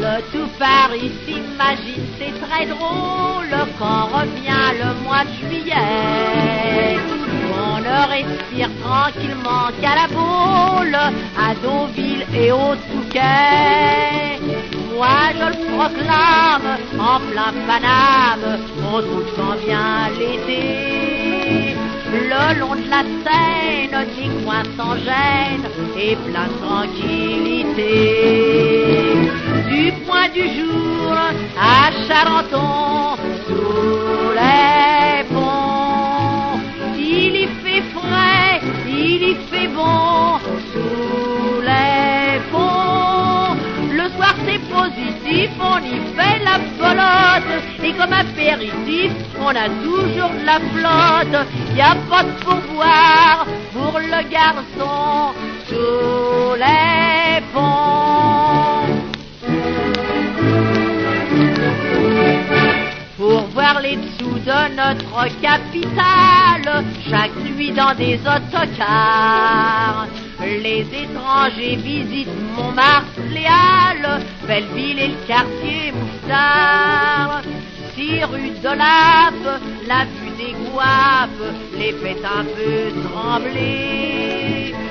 Tout Paris s'imagine, c'est très drôle quand revient le mois de juillet. On ne respire tranquillement qu'à la Baule, à Deauville et au Touquet. Moi je le proclame en plein Paname, on trouve quand vient l'été. Le long de la Seine, ni coin sans gêne et plein de tranquillité. Du point du jour à Charenton, sous les ponts, il y fait frais, il y fait bon, sous les ponts. Le soir c'est positif, on y fait la pelote, et comme apéritif, on a toujours de la flotte. Y a pas de pourboire pour le garçon, sous les ponts. Pour voir les dessous de notre capitale, chaque nuit dans des autocars, les étrangers visitent Montmartre, les Halles, Belleville et le quartier Mouffetard. 6 rue de l'Ape, la vue des Guapes les fait un peu trembler.